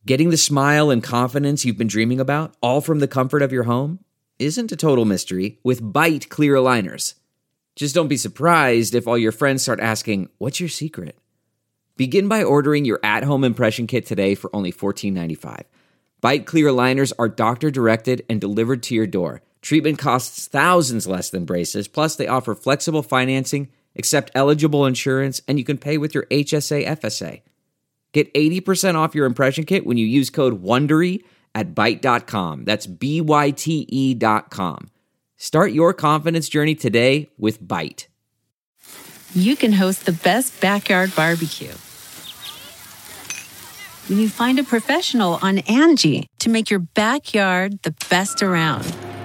Getting the smile and confidence you've been dreaming about, all from the comfort of your home, isn't a total mystery with Byte clear aligners. Just don't be surprised if all your friends start asking, "What's your secret?" Begin by ordering your at-home impression kit today for only $14.95. Byte clear aligners are doctor-directed and delivered to your door. Treatment costs thousands less than braces, plus they offer flexible financing, accept eligible insurance, and you can pay with your HSA FSA. Get 80% off your impression kit when you use code WONDERY at Byte.com. That's BYTE.com. Start your confidence journey today with Byte. You can host the best backyard barbecue when you find a professional on Angie to make your backyard the best around.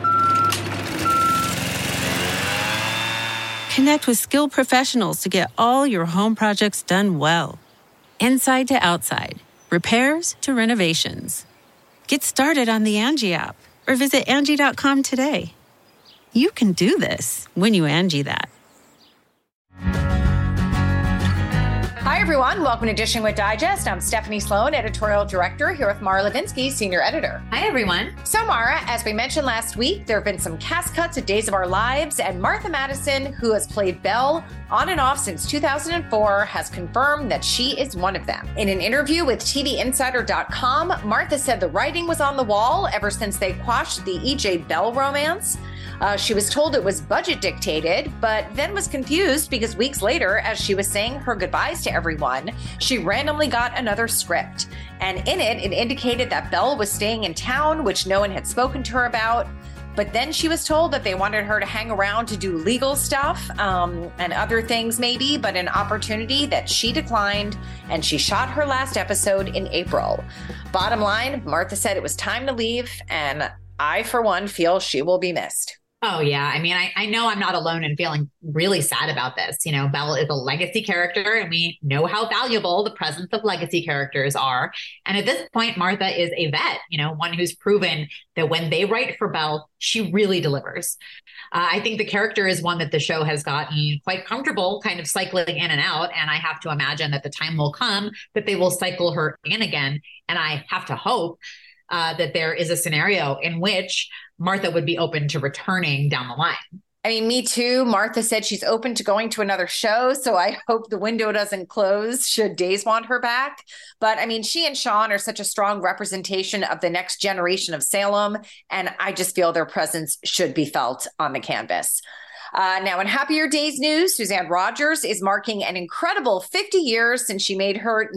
Connect with skilled professionals to get all your home projects done well. Inside to outside, repairs to renovations. Get started on the Angie app or visit Angie.com today. You can do this when you Angie that. Hi, everyone. Welcome to Dishing with Digest. I'm Stephanie Sloan, editorial director, here with Mara Levinsky, senior editor. Hi, everyone. So, Mara, as we mentioned last week, there have been some cast cuts of Days of Our Lives, and Martha Madison, who has played Belle on and off since 2004, has confirmed that she is one of them. In an interview with TVinsider.com, Martha said the writing was on the wall ever since they quashed the E.J. Belle romance. She was told it was budget dictated, but then was confused because weeks later, as she was saying her goodbyes to everyone, she randomly got another script. And in it, it indicated that Belle was staying in town, which no one had spoken to her about. But then she was told that they wanted her to hang around to do legal stuff and other things maybe, but an opportunity that she declined, and she shot her last episode in April. Bottom line, Martha said it was time to leave, and I, for one, feel she will be missed. Oh, yeah. I mean, I know I'm not alone in feeling really sad about this. You know, Belle is a legacy character, and we know how valuable the presence of legacy characters are. And at this point, Martha is a vet, you know, one who's proven that when they write for Belle, she really delivers. I think the character is one that the show has gotten quite comfortable kind of cycling in and out. And I have to imagine that the time will come that they will cycle her in again. And I have to hope that there is a scenario in which Martha would be open to returning down the line. I mean, me too. Martha said she's open to going to another show, so I hope the window doesn't close should Days want her back. But I mean, she and Sean are such a strong representation of the next generation of Salem, and I just feel their presence should be felt on the canvas. Now, in happier days news, Suzanne Rogers is marking an incredible 50 years since she made her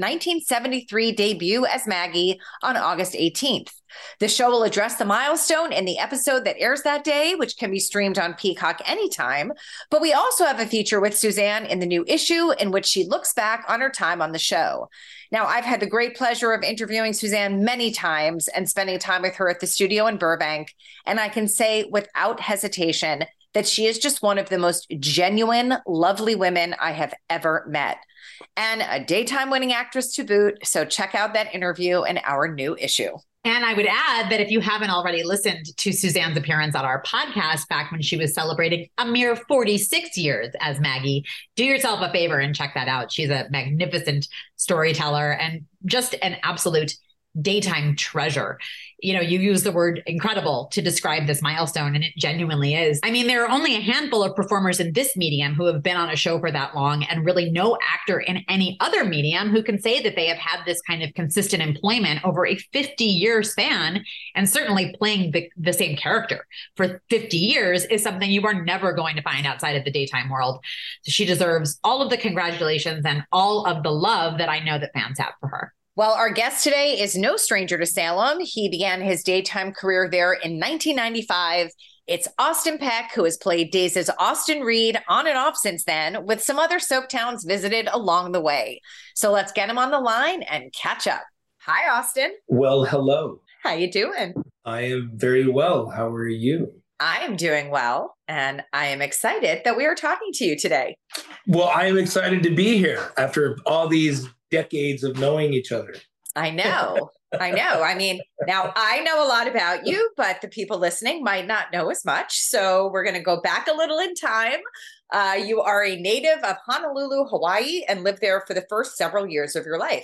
1973 debut as Maggie on August 18th. The show will address the milestone in the episode that airs that day, which can be streamed on Peacock anytime. But we also have a feature with Suzanne in the new issue in which she looks back on her time on the show. Now, I've had the great pleasure of interviewing Suzanne many times and spending time with her at the studio in Burbank. And I can say without hesitation that she is just one of the most genuine, lovely women I have ever met, and a daytime winning actress to boot. So check out that interview in our new issue. And I would add that if you haven't already listened to Suzanne's appearance on our podcast back when she was celebrating a mere 46 years as Maggie, do yourself a favor and check that out. She's a magnificent storyteller and just an absolute daytime treasure. You know, you use the word incredible to describe this milestone, and it genuinely is. I mean, there are only a handful of performers in this medium who have been on a show for that long, and really no actor in any other medium who can say that they have had this kind of consistent employment over a 50-year span. And certainly playing the same character for 50 years is something you are never going to find outside of the daytime world. So she deserves all of the congratulations and all of the love that I know that fans have for her. Well, our guest today is no stranger to Salem. He began his daytime career there in 1995. It's Austin Peck, who has played Days' Austin Reed on and off since then, with some other soap towns visited along the way. So let's get him on the line and catch up. Hi, Austin. Well, hello. How you doing? I am very well. How are you? I am doing well, and I am excited that we are talking to you today. Well, I am excited to be here after all these decades of knowing each other. I know. I mean, now I know a lot about you, but the people listening might not know as much. So we're going to go back a little in time. You are a native of Honolulu, Hawaii, and lived there for the first several years of your life.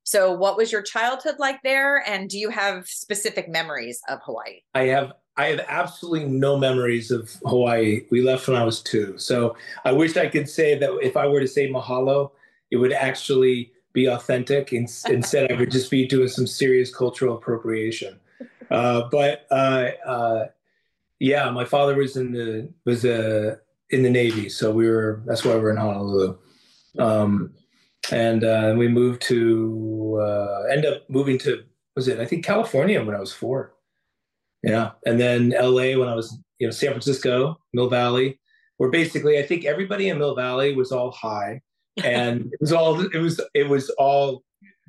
So what was your childhood like there? And do you have specific memories of Hawaii? I have absolutely no memories of Hawaii. We left when I was 2. So I wish I could say that if I were to say mahalo, it would actually be authentic. Instead, I would just be doing some serious cultural appropriation. Yeah, my father was in the Navy, so that's why we're in Honolulu. And we moved to end up moving to, I think California when I was 4. Yeah, and then LA when I was, San Francisco, Mill Valley, where basically I think everybody in Mill Valley was all high, and it was all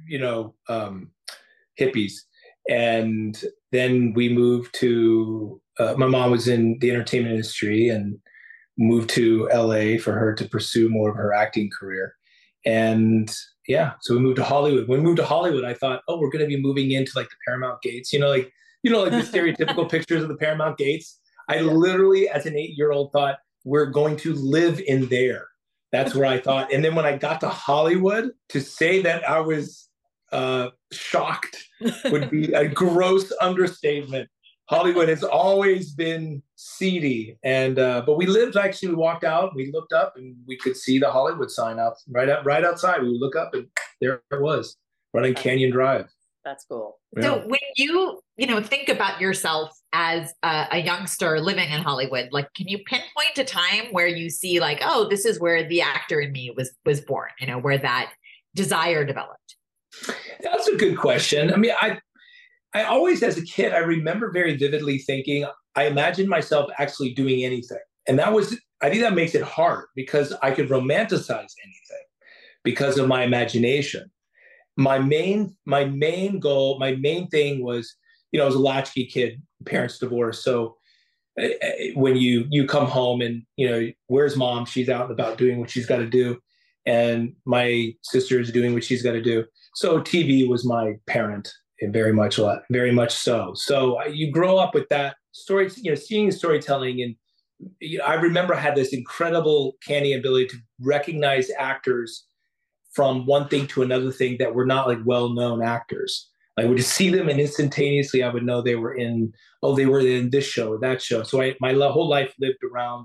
hippies. And then we moved to, my mom was in the entertainment industry and moved to LA for her to pursue more of her acting career. And yeah, so we moved to Hollywood. When we moved to Hollywood, I thought, oh, we're going to be moving into like the Paramount Gates, like the stereotypical pictures of the Paramount Gates. I literally, as an 8-year-old, thought we're going to live in there. That's where I thought. And then when I got to Hollywood, to say that I was shocked would be a gross understatement. Hollywood has always been seedy, but we walked out, we looked up, and we could see the Hollywood sign out right outside. We would look up, and there it was, running Canyon Drive. That's cool. Yeah. So when you think about yourself as a youngster living in Hollywood, like, can you pinpoint a time where you see like, oh, this is where the actor in me was born, where that desire developed? That's a good question. I mean, I always, as a kid, I remember very vividly thinking, I imagined myself actually doing anything. And I think that makes it hard because I could romanticize anything because of my imagination. My main goal, my main thing was, I was a latchkey kid, parents divorced. So when you come home and, where's mom? She's out and about doing what she's got to do. And my sister is doing what she's got to do. So TV was my parent. And very much so. So you grow up with that story, seeing storytelling. And I remember I had this incredible canny ability to recognize actors from one thing to another thing that were not like well-known actors. I would just see them and instantaneously I would know they were in this show or that show. So my whole life lived around,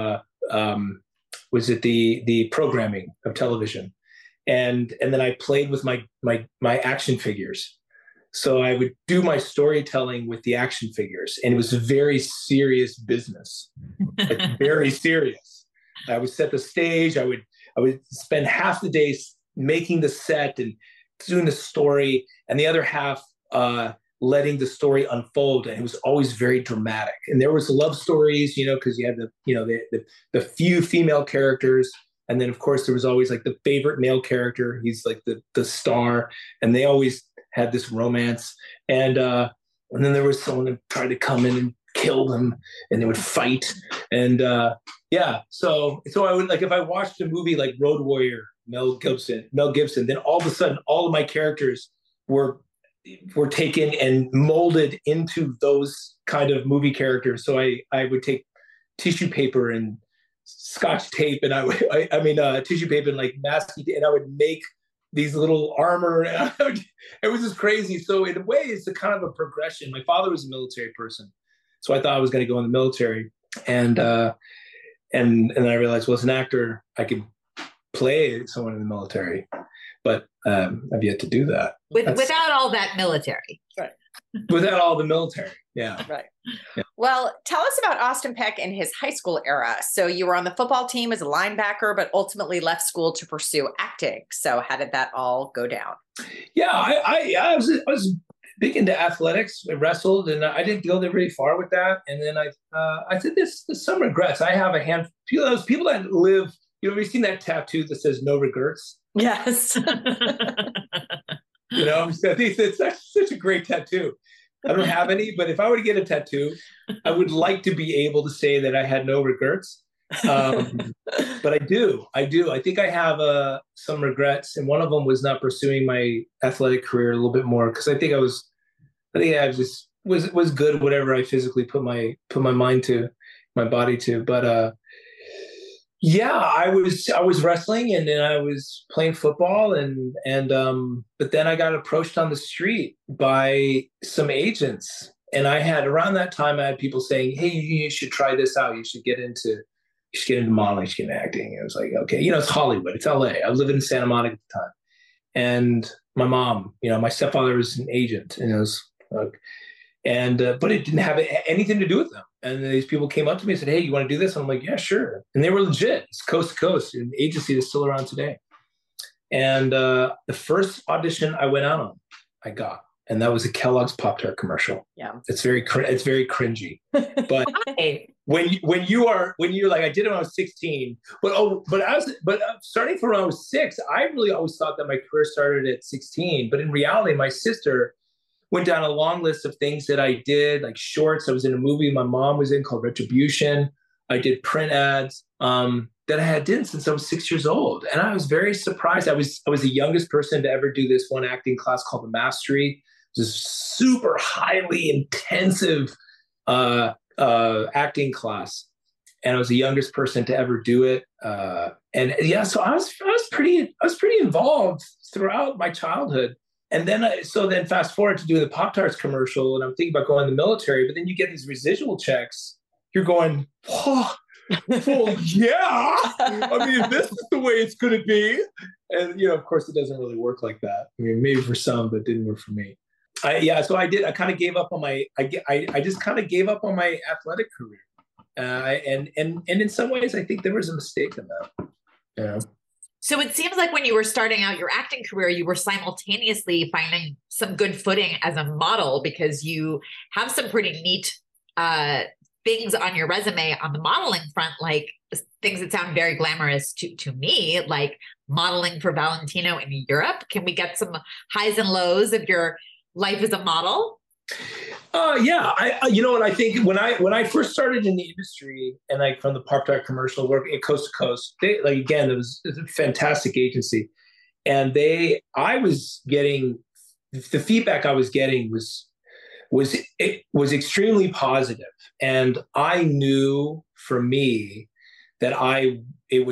the programming of television. And then I played with my action figures. So I would do my storytelling with the action figures, and it was a very serious business, like very serious. I would set the stage. I would spend half the day making the set and doing the story, and the other half letting the story unfold. And it was always very dramatic. And there was love stories, because you had the few female characters. And then, of course, there was always like the favorite male character. He's like the star, and they always had this romance. And then there was someone that tried to come in and kill them, and they would fight. And so I would, like, if I watched a movie like Road Warrior, Mel Gibson, then all of a sudden all of my characters were taken and molded into those kind of movie characters. So I would take tissue paper and Scotch tape, and tissue paper and like masking, and I would make these little armor. It was just crazy. So in a way, it's a kind of a progression. My father was a military person, so I thought I was going to go in the military, and then I realized, well, as an actor, I could play someone in the military, but I've yet to do that without all that military. Right. Without all the military. Yeah. Right. Yeah. Well, tell us about Austin Peck in his high school era. So you were on the football team as a linebacker, but ultimately left school to pursue acting. So how did that all go down? Yeah, I was big into athletics. I wrestled, and I didn't go there very far with that. And then I said, there's some regrets. I have a handful of those people that live. Have you seen that tattoo that says "No regrets"? Yes. I think it's such a great tattoo. I don't have any, but if I were to get a tattoo, I would like to be able to say that I had no regrets. But I do. I think I have some regrets, and one of them was not pursuing my athletic career a little bit more, because I think I just was good at whatever I physically put my mind to, my body to. But Yeah, I was wrestling, and then I was playing football, but then I got approached on the street by some agents, and around that time I had people saying, "Hey, you should try this out. You should get into modeling, you should get into acting." And I was like, okay, it's Hollywood, it's LA. I was living in Santa Monica at the time, and my mom, my stepfather was an agent, and it was like, but it didn't have anything to do with them. And these people came up to me and said, "Hey, you want to do this?" And I'm like, "Yeah, sure." And they were legit. It's coast to coast, an agency that's still around today. And the first audition I went out on, I got, and that was a Kellogg's Pop-Tart commercial. Yeah, it's very cringy. But when you're like, I did it when I was 16, but starting from when I was 6, I really always thought that my career started at 16. But in reality, my sister went down a long list of things that I did, like shorts. I was in a movie my mom was in called Retribution. I did print ads that I had done since I was 6 years old. And I was very surprised. I was the youngest person to ever do this one acting class called The Mastery. It was a super highly intensive acting class. And I was the youngest person to ever do it. So I was pretty involved throughout my childhood. And then, fast forward to doing the Pop-Tarts commercial, and I'm thinking about going in the military, but then you get these residual checks. You're going, oh, well, yeah. I mean, this is the way it's going to be. And, of course, it doesn't really work like that. I mean, maybe for some, but it didn't work for me. So I did. I kind of gave up on my, I just kind of gave up on my athletic career. And in some ways, I think there was a mistake in that. So it seems like when you were starting out your acting career, you were simultaneously finding some good footing as a model, because you have some pretty neat things on your resume on the modeling front, like things that sound very glamorous to me, like modeling for Valentino in Europe. Can we get some highs and lows of your life as a model? Yeah, I think when I first started in the industry, and like from the Pop-Tart commercial work at Coast to Coast, it was a fantastic agency, and I was getting the feedback I was getting was extremely positive, and I knew for me that I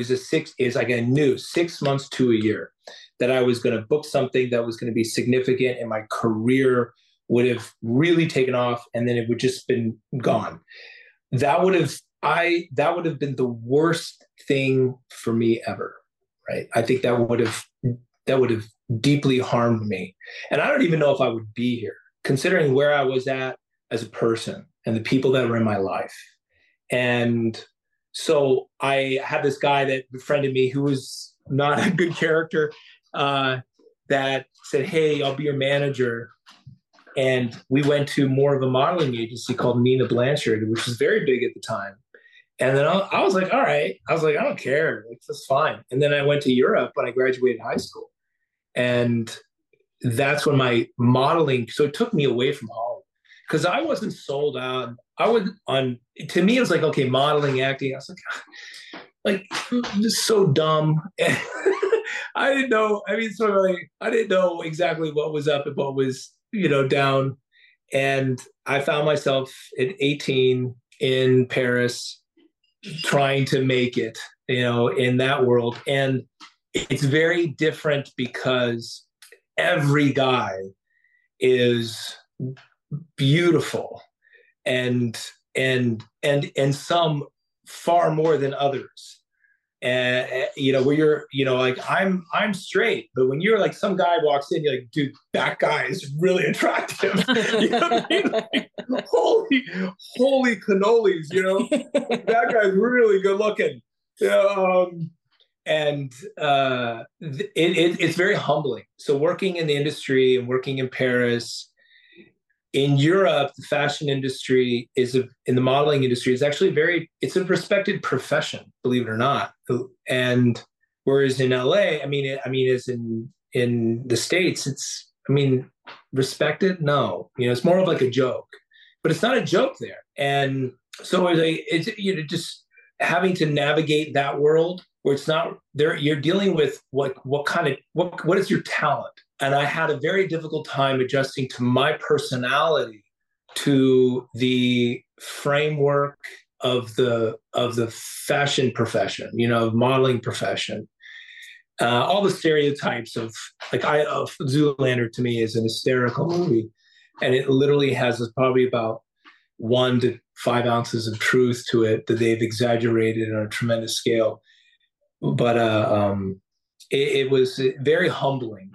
knew 6 months to a year that I was going to book something that was going to be significant, and my career would have really taken off, and then it would just been gone. That would have been the worst thing for me ever, right? I think that would have deeply harmed me. And I don't even know if I would be here, considering where I was at as a person and the people that were in my life. And so I had this guy that befriended me who was not a good character, that said, "Hey, I'll be your manager." And we went to more of a modeling agency called Nina Blanchard, which was very big at the time. And then I was like, all right. I was like, I don't care. That's fine. And then I went to Europe when I graduated high school. And that's when my modeling, so it took me away from Hollywood, because I wasn't sold out. To me, it was like, okay, modeling, acting. I was like, this is so dumb. I didn't know. I mean, sort of like, I didn't know exactly what was up and what was down. And I found myself at 18 in Paris trying to make it, in that world. And it's very different because every guy is beautiful, and some far more than others. And where you're, like I'm straight, but when you're like, some guy walks in, you're like, dude, that guy is really attractive. You know what I mean? Like, holy cannolis, that guy's really good looking. It's very humbling. So working in the industry and working in Paris, in Europe, the fashion industry in the modeling industry is actually it's a respected profession, believe it or not. And whereas in LA, as in the States, it's, respected? No, it's more of like a joke, but it's not a joke there. And so it's just having to navigate that world where it's not there. You're dealing with what is your talent? And I had a very difficult time adjusting to my personality, to the framework the fashion profession, modeling profession. All the stereotypes of Zoolander to me is an hysterical movie, and it literally has probably about 1 to 5 ounces of truth to it that they've exaggerated on a tremendous scale. But it was very humbling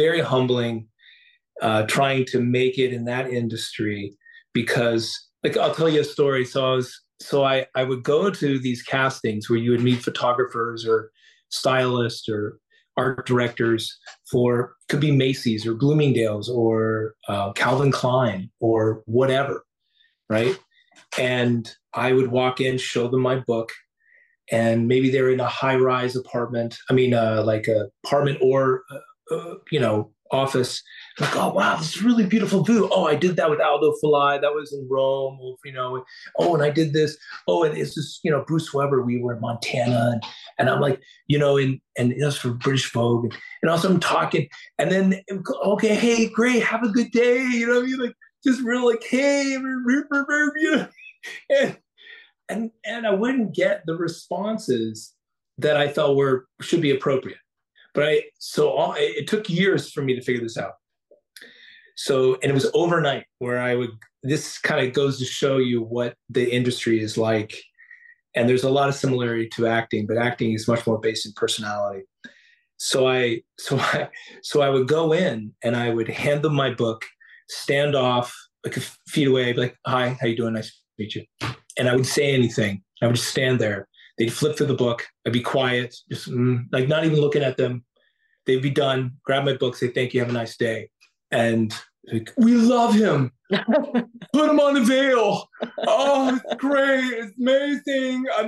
trying to make it in that industry, because I'll tell you a story. So I would go to these castings where you would meet photographers or stylists or art directors could be Macy's or Bloomingdale's or Calvin Klein or whatever, right? And I would walk in, show them my book, and maybe they're in a high-rise apartment. Like a apartment or office. Like, oh wow, this is really beautiful view. Oh, I did that with Aldo Falai. That was in Rome. Oh, and I did this. Oh, and it's just Bruce Weber. We were in Montana, and I'm like, and it was for British Vogue, and also I'm talking, and then okay, hey, great, have a good day. Like just real hey, and I wouldn't get the responses that I felt should be appropriate. But it took years for me to figure this out. And it was overnight where this kind of goes to show you what the industry is like. And there's a lot of similarity to acting, but acting is much more based in personality. So I would go in and I would hand them my book, stand off like a feet away, be like, hi, how you doing? Nice to meet you. And I would say anything. I would just stand there. They'd flip through the book. I'd be quiet, just not even looking at them. They'd be done, grab my book, say, thank you, have a nice day. And we love him. Put him on the Veil. Oh, it's great. It's amazing. I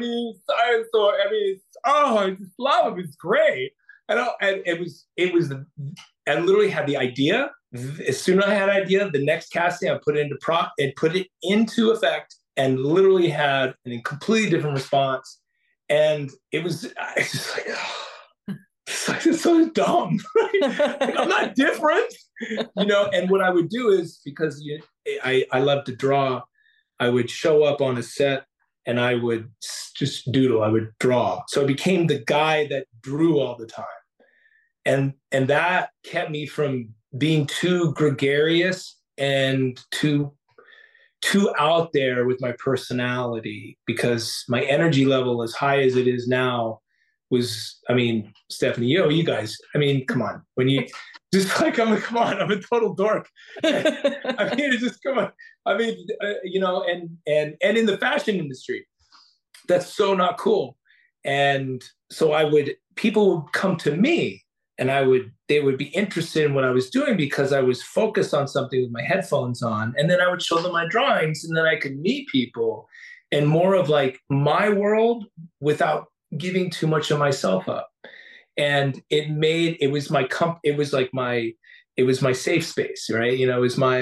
just love him. It's great. And it was I literally had the idea. As soon as I had an idea, the next casting, I put it into effect and literally had a completely different response. And it's just like, it's so dumb. I'm not different, And what I would do is, because I love to draw, I would show up on a set and I would just doodle. I would draw. So I became the guy that drew all the time, and that kept me from being too gregarious and too out there with my personality, because my energy level, as high as it is now, was, Stephanie, you guys, come on. When you just come on, I'm a total dork. It's just, come on. And in the fashion industry, that's so not cool. And so people would come to me and they would be interested in what I was doing because I was focused on something with my headphones on. And then I would show them my drawings, and then I could meet people and more of like my world without giving too much of myself up. And it was my safe space, right? It was my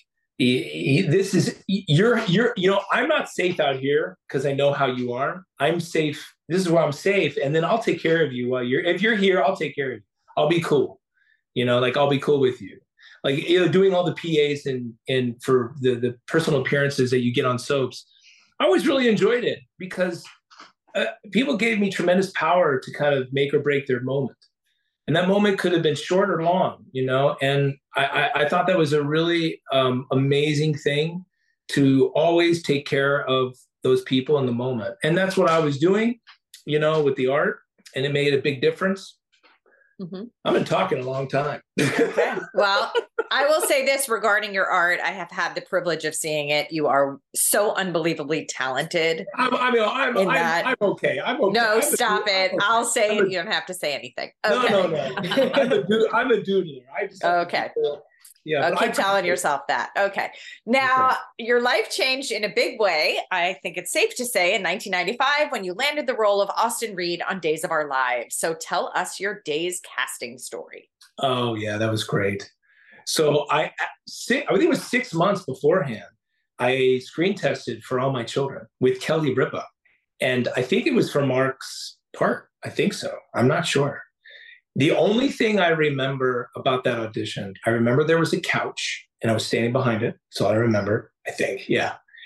I'm not safe out here because I know how you are. I'm safe. This is where I'm safe. And then I'll take care of you if you're here, I'll take care of you. I'll be cool. I'll be cool with you. Doing all the PAs and for the personal appearances that you get on soaps. I always really enjoyed it because people gave me tremendous power to kind of make or break their moment. And that moment could have been short or long, and I thought that was a really amazing thing, to always take care of those people in the moment. And that's what I was doing, with the art, and it made a big difference. Mm-hmm. I've been talking a long time. Okay. Well, I will say this regarding your art. I have had the privilege of seeing it. You are so unbelievably talented. I'm okay. I'm okay. No, stop it. I'll say it. You don't have to say anything. Okay. No. I'm a doodler. Okay. Yeah, keep telling yourself that. Okay. Now, your life changed in a big way. I think it's safe to say in 1995 when you landed the role of Austin Reed on Days of Our Lives. So tell us your Days casting story. Oh, yeah, that was great. So I think it was 6 months beforehand, I screen tested for All My Children with Kelly Ripa. And I think it was for Mark's part. I think so. I'm not sure. The only thing I remember about that audition, I remember there was a couch and I was standing behind it. So I remember, I think, yeah.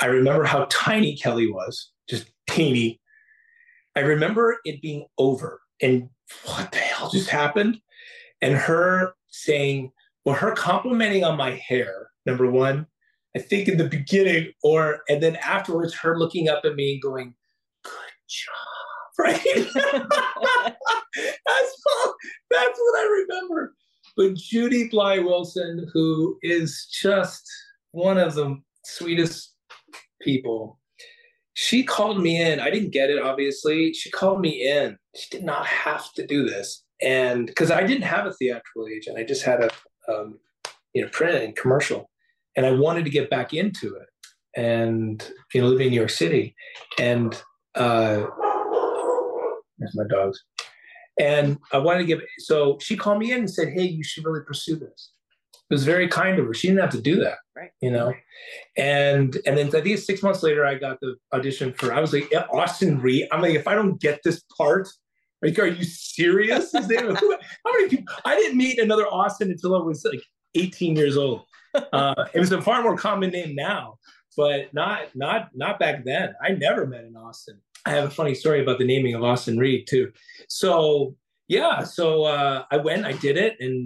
I remember how tiny Kelly was, just teeny. I remember it being over and what the hell just happened? And her saying, well, her complimenting on my hair, number one, I think in the beginning, and then afterwards, her looking up at me and going, good job, right? that's what I remember. But Judy Bly Wilson, who is just one of the sweetest people, she called me in. I didn't get it, obviously. She called me in. She did not have to do this. And because I didn't have a theatrical agent, I just had a print and commercial. And I wanted to get back into it. And, living in New York City. And there's my dogs. And I wanted to so she called me in and said, hey, you should really pursue this. It was very kind of her. She didn't have to do that, right? And then I think it's 6 months later, I got the audition I was like, Austin Reed. I'm like, if I don't get this part, like, are you serious? How many people? I didn't meet another Austin until I was like 18 years old. It was a far more common name now, but not back then. I never met an Austin. I have a funny story about the naming of Austin Reed too. So yeah, I went, I did it, and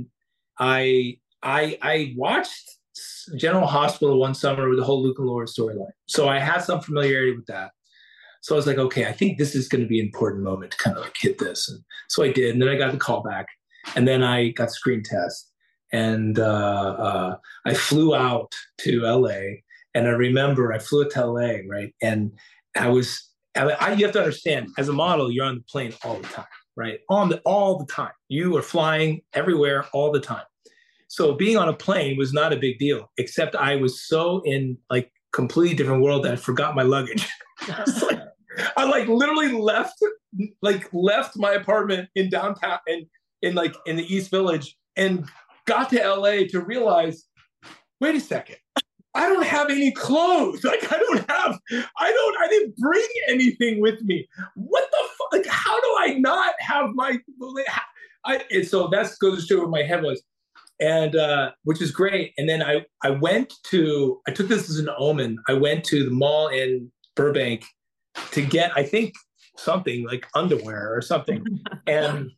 I watched General Hospital one summer with the whole Luke and Laura storyline. So I had some familiarity with that. So I was like, okay, I think this is going to be an important moment to kind of like hit this. And so I did, and then I got the call back, and then I got screen test, and I flew out to LA, and I remember I flew to LA, right? And you have to understand, as a model, you're on the plane all the time, right? All the time. You are flying everywhere all the time. So being on a plane was not a big deal, except I was so in like completely different world that I forgot my luggage. I literally left my apartment in downtown and in the East Village and got to LA to realize, wait a second, I don't have any clothes. I didn't bring anything with me. What the fuck? Like, how do I not have my, and so that goes to show where my head was. And, which is great. And then I took this as an omen. I went to the mall in Burbank to get, I think, something like underwear or something. and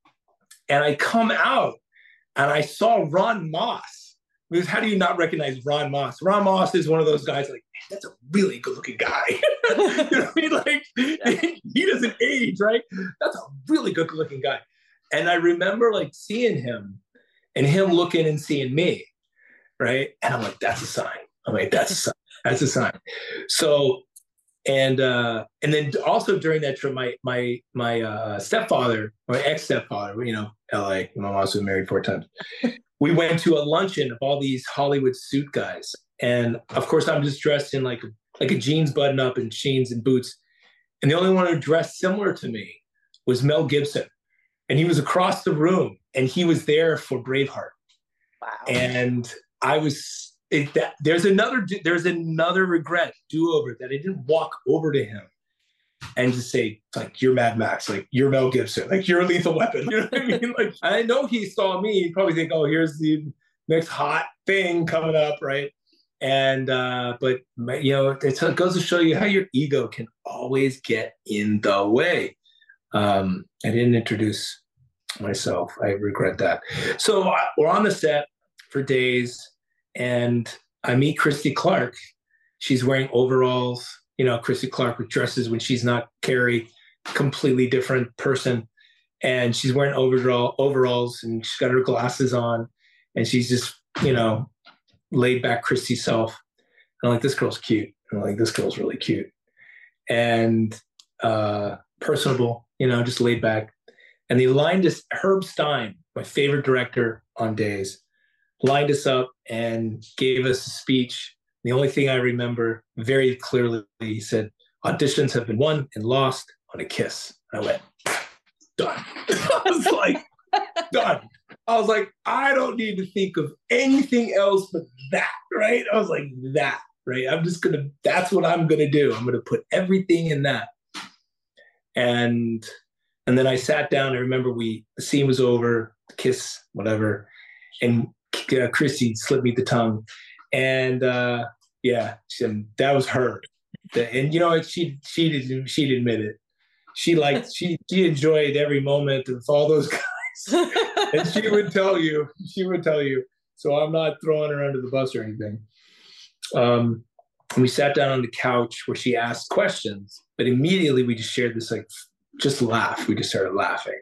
I come out and I saw Ron Moss. Because how do you not recognize Ron Moss? Ron Moss is one of those guys like, man, that's a really good looking guy. You know what I mean? Like, he doesn't age, right? That's a really good looking guy. And I remember like seeing him and him looking and seeing me, right? And I'm like, that's a sign. I'm like, that's a sign. That's a sign. So, and then also during that trip, my stepfather, my ex-stepfather, LA, my mom's been married 4 times. We went to a luncheon of all these Hollywood suit guys. And of course, I'm just dressed in like a jeans button up and jeans and boots. And the only one who dressed similar to me was Mel Gibson. And he was across the room and he was there for Braveheart. Wow. And there's another regret, do-over, that I didn't walk over to him and just say, like, you're Mad Max, like, you're Mel Gibson, like, you're Lethal Weapon. You know what I mean? Like, I know he saw me, he'd probably think, oh, here's the next hot thing coming up, right? And, but, it goes to show you how your ego can always get in the way. I didn't introduce myself. I regret that. So we're on the set for days, and I meet Christy Clark. She's wearing overalls. Christy Clark with dresses when she's not Carrie, completely different person. And she's wearing overalls, and she's got her glasses on, and she's just, laid back Christy self. And I'm like, this girl's cute. And I'm like, this girl's really cute. And personable, just laid back. And they lined us, Herb Stein, my favorite director on Days, lined us up and gave us a speech. The only thing I remember very clearly, he said, auditions have been won and lost on a kiss. And I went, done. I was like, done. I was like, I don't need to think of anything else but that, right? I was like, that, right? That's what I'm going to do. I'm going to put everything in that. And then I sat down. I remember the scene was over, the kiss, whatever. And Christy slipped me the tongue. And Yeah, that was her. And you know what? She'd admit it. She enjoyed every moment of all those guys, and she would tell you. So I'm not throwing her under the bus or anything. We sat down on the couch where she asked questions, but immediately we just shared this just laugh. We just started laughing.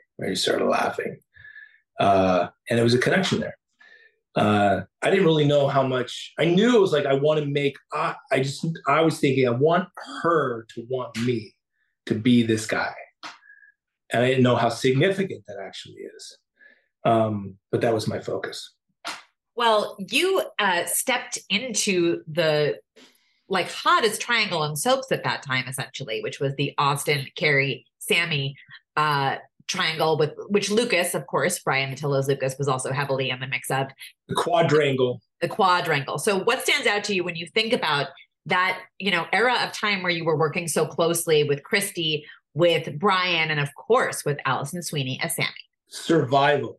And there was a connection there. I didn't really know how much. I knew it was like I want to make. I was thinking I want her to want me to be this guy, and I didn't know how significant that actually is. But that was my focus. Well, you stepped into the hottest triangle in soaps at that time, essentially, which was the Austin, Carrie, Sammy triangle, with which Lucas, of course, Brian Matillo's Lucas, was also heavily in the mix of. The quadrangle. So what stands out to you when you think about that, era of time where you were working so closely with Christy, with Brian, and of course with Allison Sweeney as Sammy? Survival.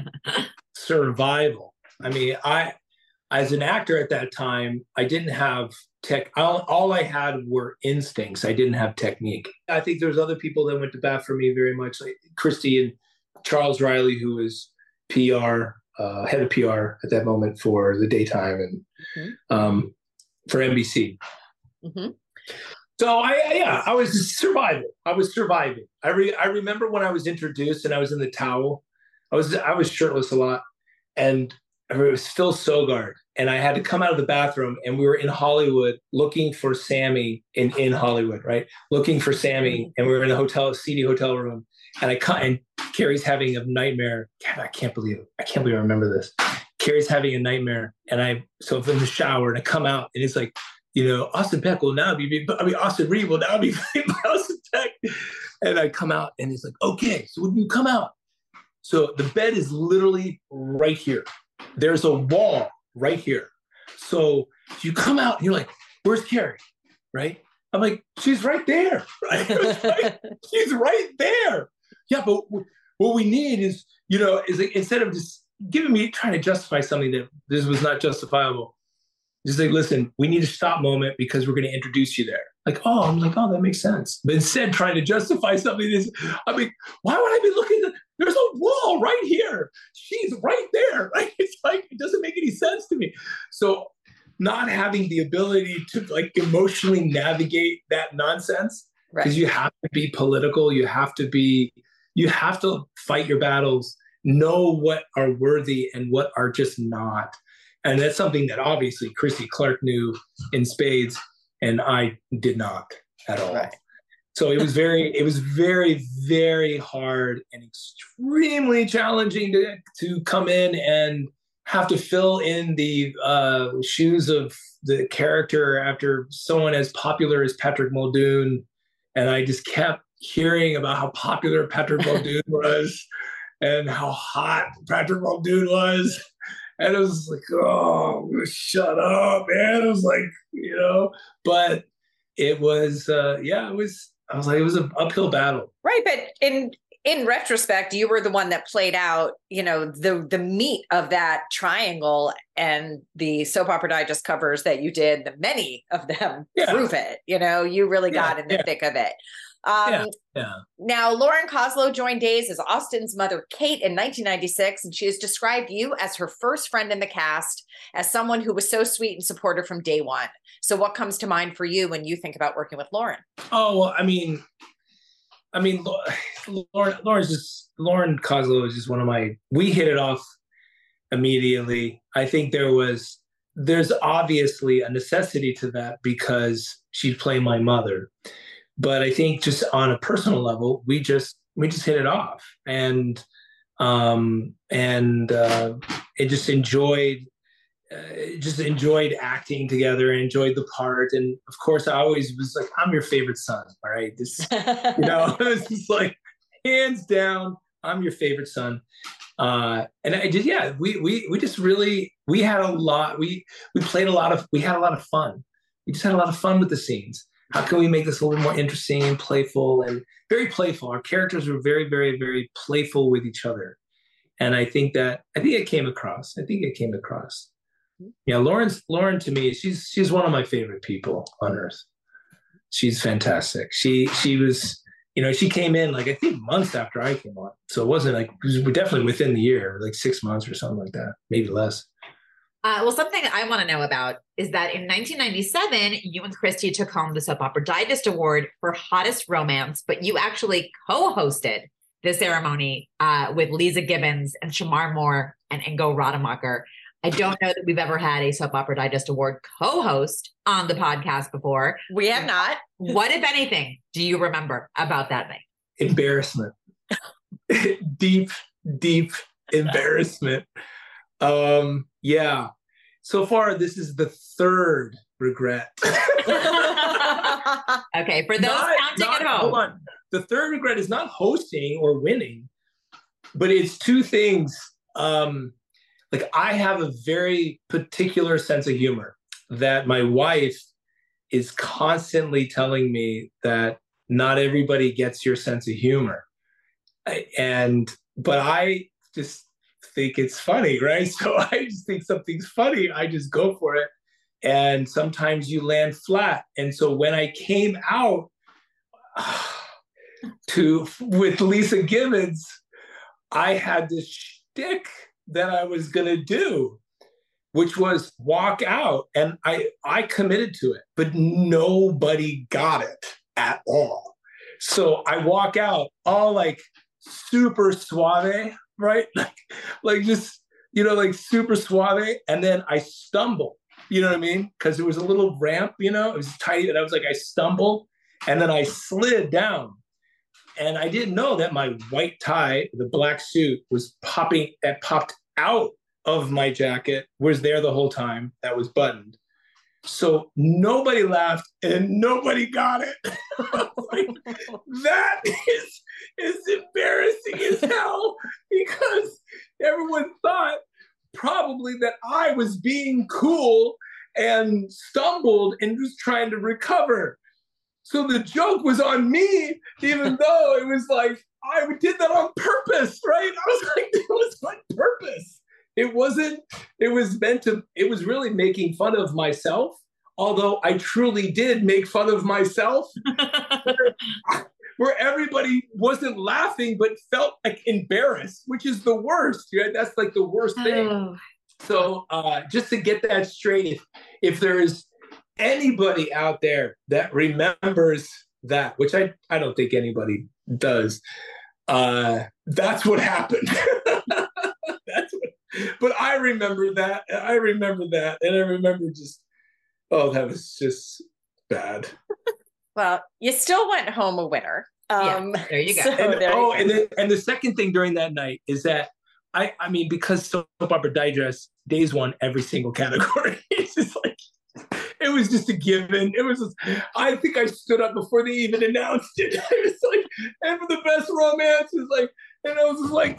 I mean, as an actor at that time, I didn't have all I had were instincts. I didn't have technique. I think there's other people that went to bat for me very much, like Christy and Charles Riley, who was PR, head of PR at that moment for the daytime and for NBC. Mm-hmm. So I was surviving. I remember when I was introduced and I was in the towel. I was shirtless a lot, and it was Phil Sogard, and I had to come out of the bathroom, and we were in Hollywood looking for Sammy in Hollywood, right? Looking for Sammy, and we were in a seedy hotel room, and Carrie's having a nightmare. God, I can't believe I remember this. Carrie's having a nightmare, so I'm in the shower, and I come out, and it's like, Austin Peck will now Austin Reed will now be played by Austin Peck, and I come out, and it's like, okay, so when you come out, so the bed is literally right here. There's a wall right here. So you come out and you're like, where's Carrie? Right? I'm like, she's right there. Right? She's right there. Yeah, but what we need is like, instead of just trying to justify something that this was not justifiable, just like, listen, we need a stop moment because we're going to introduce you there. I'm like, oh, that makes sense. But instead, trying to justify something why would I be looking at, there's a wall right here. She's right there. Right? It's like, it doesn't make any sense to me. So not having the ability to emotionally navigate that nonsense, because you have to be political. You have to fight your battles, know what are worthy and what are just not. And that's something that obviously Christy Clark knew in spades, and I did not at all. Right. So it was very, very hard and extremely challenging to come in and have to fill in the shoes of the character after someone as popular as Patrick Muldoon. And I just kept hearing about how popular Patrick Muldoon was and how hot Patrick Muldoon was. And it was like, oh, shut up, man. It was like, but it was, I was like, it was an uphill battle. Right. But in retrospect, you were the one that played out, the meat of that triangle, and the Soap Opera Digest covers that you did, the many of them prove it. You really got in the thick of it. Now, Lauren Koslow joined Days as Austin's mother, Kate, in 1996, and she has described you as her first friend in the cast, as someone who was so sweet and supportive from day one. So what comes to mind for you when you think about working with Lauren? Oh, well, Lauren Koslow is just one of we hit it off immediately. I think there's obviously a necessity to that because she'd play my mother. But I think just on a personal level, we just hit it off, and it just enjoyed acting together and enjoyed the part. And of course, I always was like, I'm your favorite son. All right. It's just like, hands down, I'm your favorite son. And I did, we just really, we had a lot, we had a lot of fun. We just had a lot of fun with the scenes. How can we make this a little more interesting and playful, and very playful? Our characters were very, very, very playful with each other. And I think it came across. Yeah, Lauren to me, she's one of my favorite people on earth. She's fantastic. She was, she came in like I think months after I came on. So it wasn't like, it was definitely within the year, like 6 months or something like that, maybe less. Well, something I want to know about is that in 1997, you and Christy took home the Soap Opera Digest Award for Hottest Romance, but you actually co-hosted the ceremony with Lisa Gibbons and Shamar Moore and Ingo Rademacher. I don't know that we've ever had a Soap Opera Digest Award co-host on the podcast before. We have not. What, if anything, do you remember about that night? Embarrassment. deep embarrassment. Yeah. So far, this is the third regret. Okay, for those counting at home. Hold on. The third regret is not hosting or winning, but it's two things. Like I have a very particular sense of humor that my wife is constantly telling me that not everybody gets your sense of humor. But I just think it's funny, right? So I just think something's funny. I just go for it. And sometimes you land flat. And so when I came out with Lisa Gibbons, I had this shtick that I was going to do, which was walk out. And I committed to it, but nobody got it at all. So I walk out all like super suave, right? Like just, like super suave. And then I stumble, you know what I mean? Because it was a little ramp, it was tight. And I was like, I stumbled and then I slid down. And I didn't know that my white tie, the black suit popped out of my jacket, was there the whole time, that was buttoned. So nobody laughed and nobody got it. Like, that is embarrassing as hell because everyone thought probably that I was being cool and stumbled and was trying to recover. So the joke was on me, even though it was like, I did that on purpose, right? I was like, it was on purpose. It was really making fun of myself, although I truly did make fun of myself, where everybody wasn't laughing, but felt like embarrassed, which is the worst, right? That's like the worst thing. Oh. So just to get that straight, if there's anybody out there that remembers that, which I don't think anybody does, that's what happened. But I remember that. And I remember just, that was just bad. Well, you still went home a winner. There you go. So and the second thing during that night is that I mean, because Soap Opera Digest days won every single category. It's just like, it was just a given. It was just, I think I stood up before they even announced it. It was like, and for the best romance, it was like, and I was just like,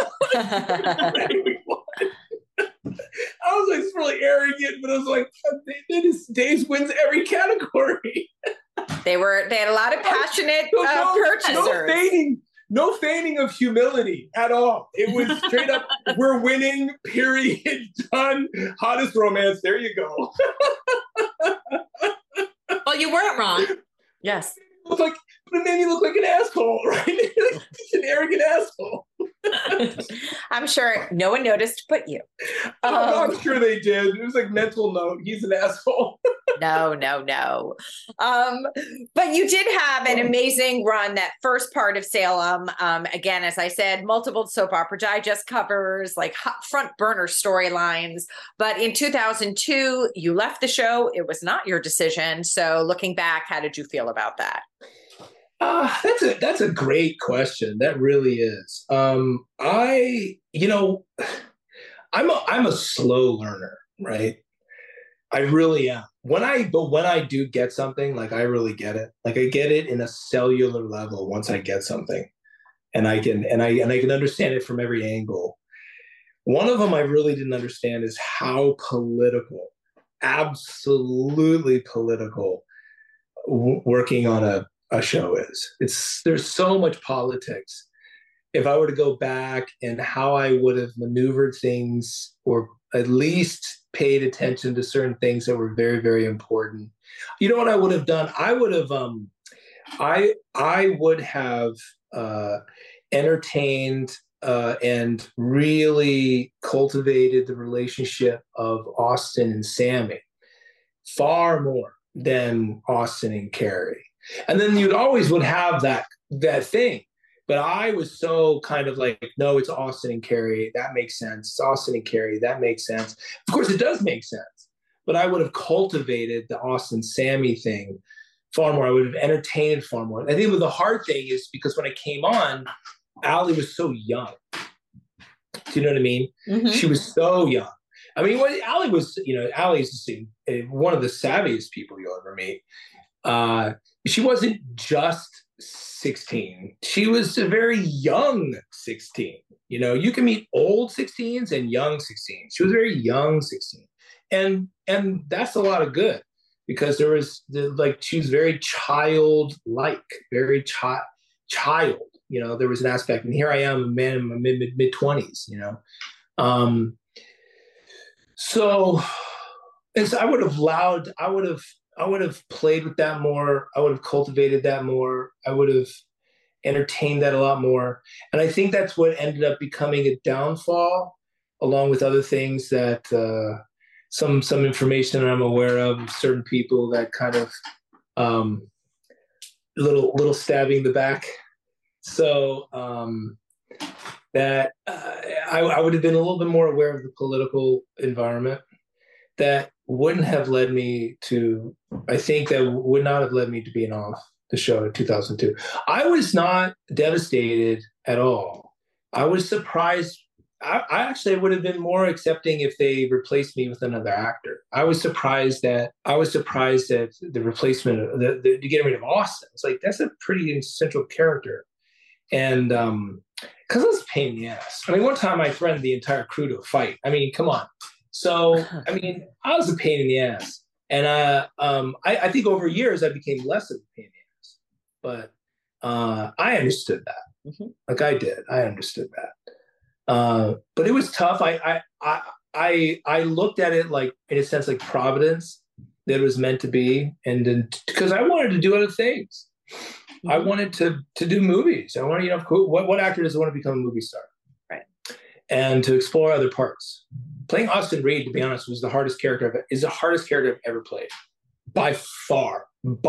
I was like, it's really arrogant, but I was like, Days wins every category. They had a lot of passionate purchasers. No feigning of humility at all. It was straight up, we're winning, period, done. Hottest romance, there you go. Well, you weren't wrong. Yes. But it made me look like an asshole, right? An arrogant asshole. I'm sure no one noticed but you. I'm sure they did. It was like mental note. He's an asshole. No. But you did have an amazing run, that first part of Salem. Again, as I said, multiple Soap Opera Digest covers, like front burner storylines. But in 2002, you left the show. It was not your decision. So looking back, how did you feel about that? That's a great question. That really is. I'm a slow learner, right? I really am. When I do get something, like I really get it. Like I get it in a cellular level once I get something, and I can understand it from every angle. One of them I really didn't understand is how political, absolutely political, working on a show is. There's so much politics. If I were to go back and how I would have maneuvered things, or at least paid attention to certain things that were very, very important. You know what I would have done? I would have entertained and really cultivated the relationship of Austin and Sammy far more than Austin and Carrie. And then you'd always would have that thing. But I was so kind of like, no, it's Austin and Carrie. That makes sense. It's Austin and Carrie. That makes sense. Of course, it does make sense. But I would have cultivated the Austin Sammy thing far more. I would have entertained far more. I think the hard thing is because when I came on, Allie was so young. Do you know what I mean? Mm-hmm. She was so young. I mean, Allie was, Allie's one of the savviest people you'll ever meet. She wasn't just 16. She was a very young 16. You can meet old 16s and young 16s. She was very young 16. And that's a lot of good because there was she was very childlike, very child. There was an aspect, and here I am, a man in my mid 20s. So I would have played with that more. I would have cultivated that more. I would have entertained that a lot more. And I think that's what ended up becoming a downfall, along with other things that some information that I'm aware of certain people that kind of little stabbing the back. So that I would have been a little bit more aware of the political environment. That wouldn't have led me to, I think that would not have led me to being off the show in 2002. I was not devastated at all. I was surprised. I actually would have been more accepting if they replaced me with another actor. I was surprised that the replacement, the getting rid of Austin. It's like, that's a pretty central character. And because it was a pain in the ass. I mean, one time I threatened the entire crew to a fight. I mean, come on. So, I mean, I was a pain in the ass. And I think over years I became less of a pain in the ass. But I understood that. Mm-hmm. Like I did. I understood that. But it was tough. I looked at it like, in a sense, like Providence, that it was meant to be. And then, because I wanted to do other things. Mm-hmm. I wanted to do movies. I wanted, what actor doesn't want to become a movie star? Right. And to explore other parts. Playing Austin Reed, to be honest, is the hardest character I've ever played. By far,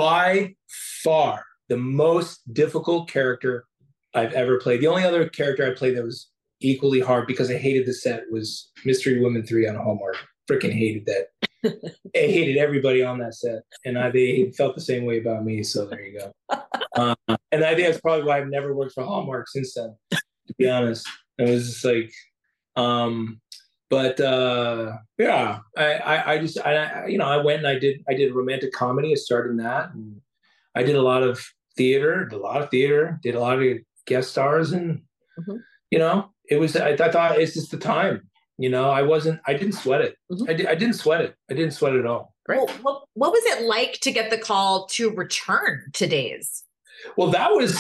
the most difficult character I've ever played. The only other character I played that was equally hard because I hated the set was Mystery Woman 3 on Hallmark. Freaking hated that. I hated everybody on that set. And they felt the same way about me, so there you go. And I think that's probably why I've never worked for Hallmark since then, to be honest. It was just like... But yeah, I went and I did a romantic comedy. I started in that, and I did a lot of theater, did a lot of guest stars, and it was. I thought it's just the time. I didn't sweat it. Mm-hmm. I didn't sweat it. I didn't sweat it at all. Great. Well, what was it like to get the call to return to Days? Well,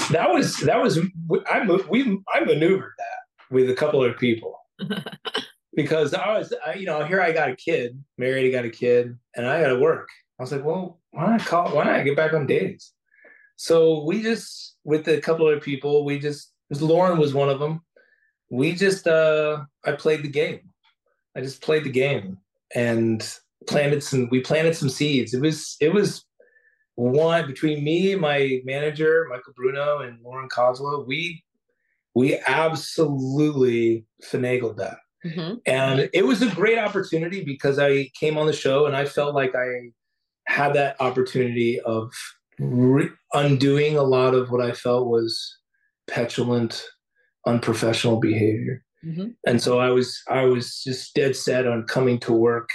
I maneuvered that with a couple of people. Because here I got a kid, married, I got a kid, and I got to work. I was like, well, why not get back on Days? So we just, with a couple other people, Lauren was one of them. We just, I played the game. I just played the game and planted some seeds. It was one between me, my manager, Michael Bruno, and Lauren Kozlow. We absolutely finagled that. Mm-hmm. And it was a great opportunity because I came on the show and I felt like I had that opportunity of undoing a lot of what I felt was petulant, unprofessional behavior. Mm-hmm. And so I was just dead set on coming to work,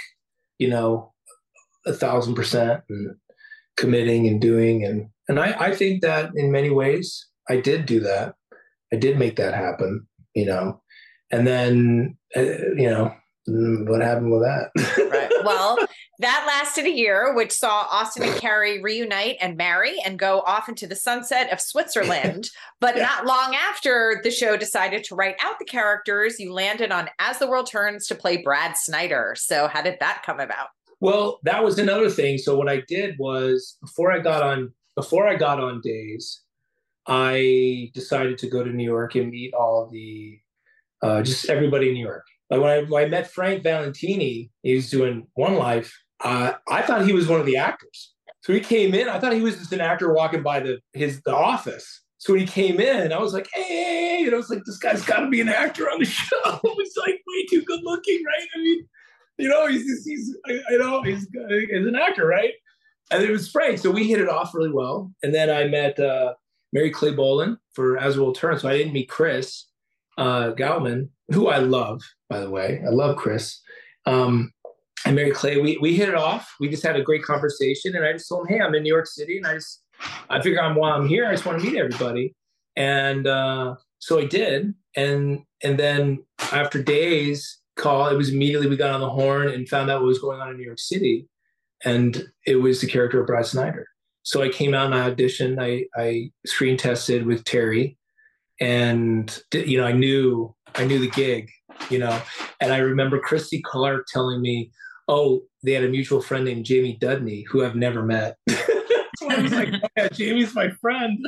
1,000% and committing and doing. And I think that in many ways I did do that. I did make that happen, and then, What happened with that? Right. Well, that lasted a year, which saw Austin and Carrie reunite and marry and go off into the sunset of Switzerland. But not long after the show decided to write out the characters, you landed on As the World Turns to play Brad Snyder. So how did that come about? Well, that was another thing. So what I did was before I got on Days, I decided to go to New York and meet all of the just everybody in New York. Like when I met Frank Valentini, he was doing One Life. I thought he was one of the actors. So he came in. I thought he was just an actor walking by the office. So when he came in, I was like, hey, and I was like, this guy's got to be an actor on the show. He's like way too good looking, right? I mean, he's an actor, right? And it was Frank. So we hit it off really well. And then I met Mary Clay Boland for As the World Turns. So I didn't meet Chris Gauman, who I love, by the way. I love Chris. And Mary Clay, we hit it off. We just had a great conversation. And I just told him, hey, I'm in New York City. And I figure while I'm here, I just want to meet everybody. And so I did. And then after Days call, it was immediately we got on the horn and found out what was going on in New York City. And it was the character of Brad Snyder. So I came out and I auditioned. I screen tested with Terry. And, I knew the gig, and I remember Christy Clark telling me, oh, they had a mutual friend named Jamie Dudney, who I've never met. So I was like, oh, yeah, Jamie's my friend.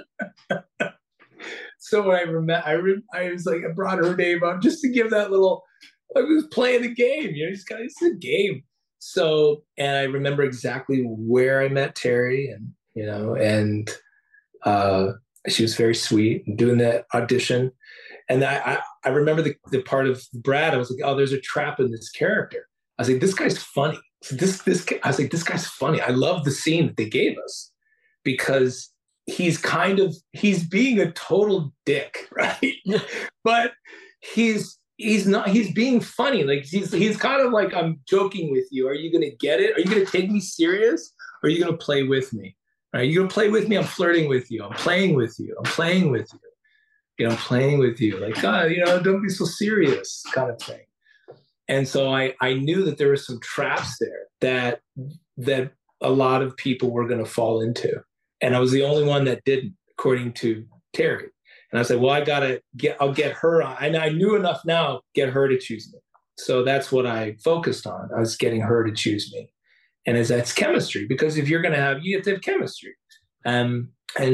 So when I was like, I brought her name up just to give that little, I was playing the game, it's a game. So, and I remember exactly where I met Terry and she was very sweet and doing that audition. And I remember the part of Brad, I was like, oh, there's a trap in this character. I was like, this guy's funny. So I was like, this guy's funny. I love the scene that they gave us because he's being a total dick, right? But he's being funny. Like he's kind of like, I'm joking with you. Are you going to get it? Are you going to take me serious? Or are you going to play with me? Are you going to play with me? I'm flirting with you. I'm playing with you. I'm playing with you. I'm playing with you. Like, God, don't be so serious kind of thing. And so I knew that there were some traps there that a lot of people were going to fall into. And I was the only one that didn't, according to Terry. And I said, well, I'll get her on. And I knew enough now, get her to choose me. So that's what I focused on. I was getting her to choose me. And that's chemistry, because if you're going to you have to have chemistry. I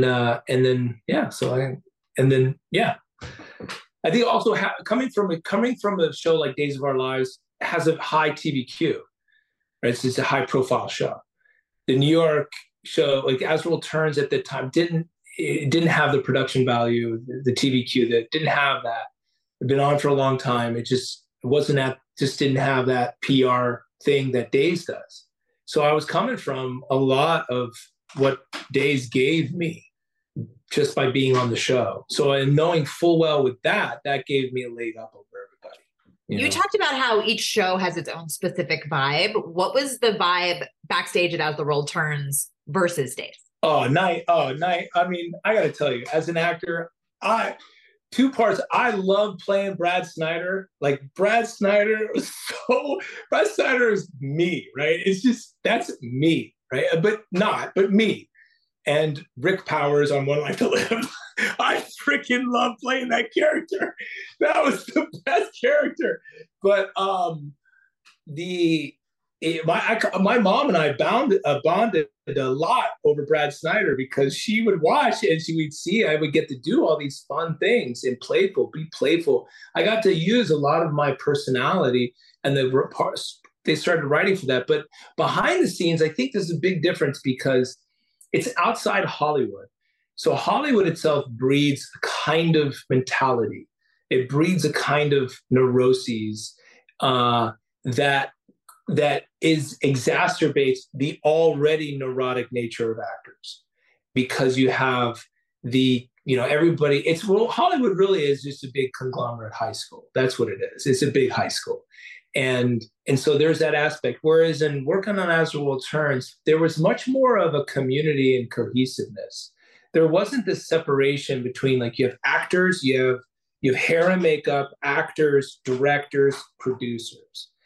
think also coming from a show like Days of Our Lives has a high TVQ, right? It's just a high profile show. The New York show, like As the World Turns at the time, didn't have the production value, the TVQ, that didn't have that. It'd been on for a long time. It just didn't have that PR thing that Days does. So I was coming from a lot of what Days gave me just by being on the show. So in knowing full well with that gave me a leg up over everybody. You talked about how each show has its own specific vibe. What was the vibe backstage at As the World Turns versus Days? Oh, night. I mean, I got to tell you, as an actor, two parts. I love playing Brad Snyder. Like Brad Snyder is me, right? It's just, that's me, right? But me. And Rick Powers on One Life to Live. I freaking love playing that character. That was the best character. But my mom and I bonded a lot over Brad Snyder, because she would watch and she would see I would get to do all these fun things and be playful. I got to use a lot of my personality, and they started writing for that. But behind the scenes, I think there's a big difference because it's outside Hollywood. So Hollywood itself breeds a kind of mentality. It breeds a kind of neuroses that exacerbates the already neurotic nature of actors, because you have everybody. Hollywood really is just a big conglomerate high school. That's what it is. It's a big high school. And so there's that aspect. Whereas in working on As the World Turns, there was much more of a community and cohesiveness. There wasn't this separation between, like, you have actors, you have hair and makeup, actors, directors, producers.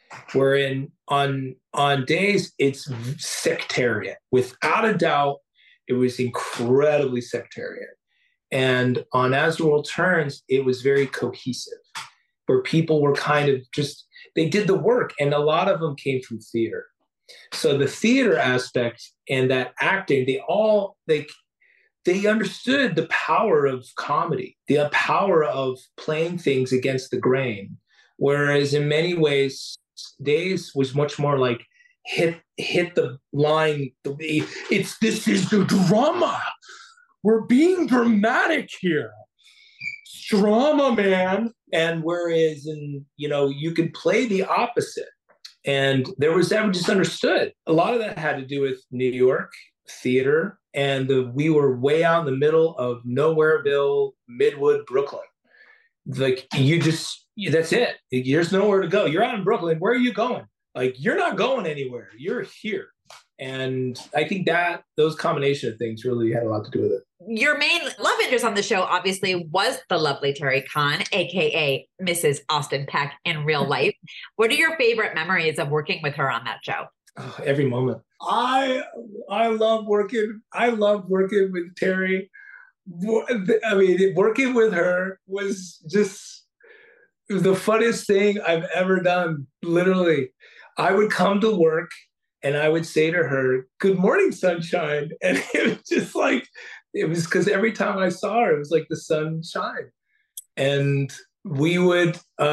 wherein on Days it's sectarian. Without a doubt, it was incredibly sectarian. And on As the World Turns, it was very cohesive, where people were kind of just, they did the work, and a lot of them came from theater. So the theater aspect and that acting, they understood the power of comedy, the power of playing things against the grain. Whereas in many ways, Days was much more like hit the line. This is the drama. We're being dramatic here. It's drama, man. And whereas you can play the opposite. And that was just understood. A lot of that had to do with New York theater, and we were way out in the middle of Nowhereville, Midwood, Brooklyn. Like that's it. There's nowhere to go. You're out in Brooklyn. Where are you going? Like, you're not going anywhere. You're here. And I think that those combination of things really had a lot to do with it. Your main love interest on the show, obviously, was the lovely Terry Kahn, aka Mrs. Austin Peck in real life. What are your favorite memories of working with her on that show? Oh, every moment. I love working. I love working with Terry. I mean, working with her was just the funniest thing I've ever done. Literally, I would come to work and I would say to her, "Good morning, sunshine." And it was just like, it was because every time I saw her, it was like the sunshine. And we would,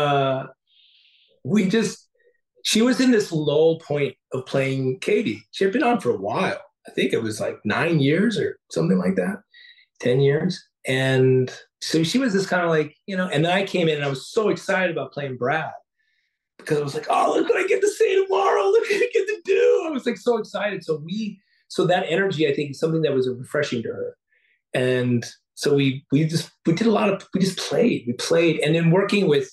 she was in this lull point of playing Katie. She had been on for a while. I think it was like 9 years or something like that, 10 years. And so she was this kind of like, and then I came in and I was so excited about playing Brad, because I was like, oh, look what I get to say tomorrow. Look what I get to do. I was like so excited. So that energy, I think, is something that was refreshing to her. And so we just played. We played. And then working with